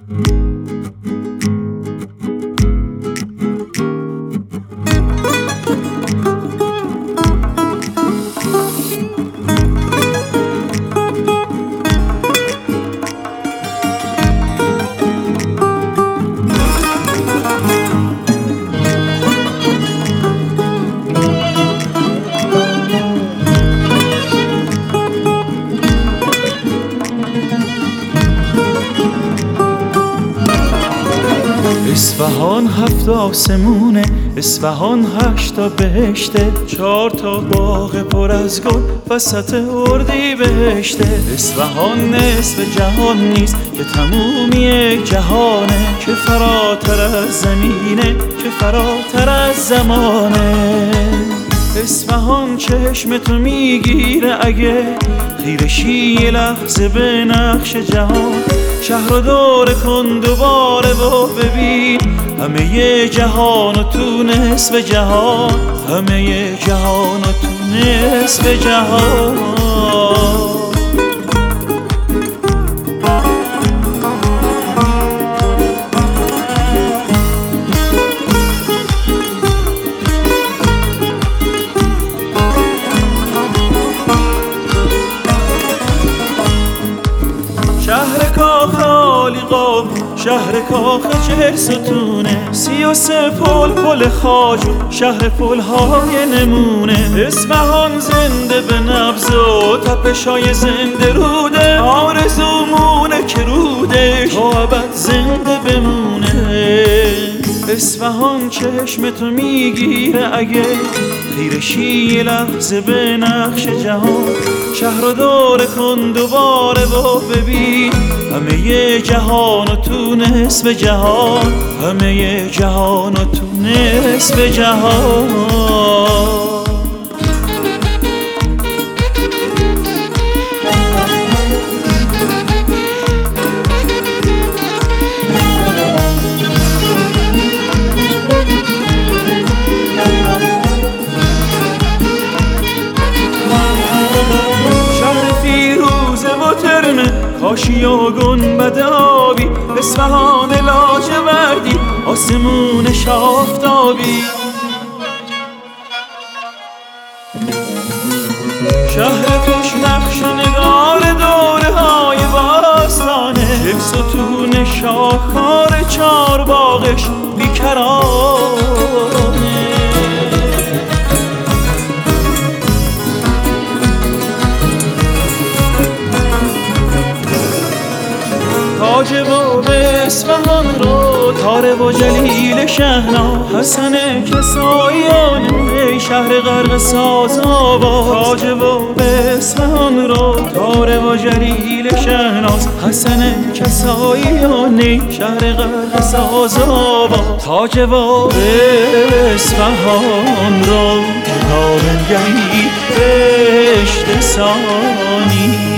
اصفهان 7 آسمونه، اصفهان 8 تا بهشته، 4 تا باغ پر از گل وسط اردیبهشته. اصفهان نصف جهان نیست که تموم یک جهانه، که فراتر از زمینه، که فراتر از زمانه. اصفهان چشم تو میگیره اگه خیرشی یه لحظه به نقش جهان. شهر رو دور کن دوباره و ببین همه ی جهان و تو نصف جهان، همه ی جهان و تو نصف جهان. شهر کاخ عالیقا، شهر کاخ 40 ستونه، 33 پل خواجو، شهر پل‌های نمونه. اصفهان زنده به نبض و تپش‌های زنده روده، آرزومونه که روده تا ابد زنده بمونه. اصفهان چشم تو میگیره اگه خیرشی یه لحظه به نقش جهان. شهر رو دور کن دوباره و ببین همه ی جهان و تو نصف جهان، همه ی جهان و تو نصف جهان. کاشی و گنبد آبی، اصفهان لاجوردی، آسمون آفتابی. شهر توش نقش و نگار دوره های باستانه، 1 ستون شاهکار 4 باغش بیکرانه. تاج باب اصفهان رو تاره و جلیل شهنا، حسن کساییانه شهر غرق ساز آواز. تاج باب اصفهان رو تاره و جلیل شهناز، حسن کساییانه شهر غرق ساز آواز. تاج باب اصفهان رو کتاب گری بهشت ثانی.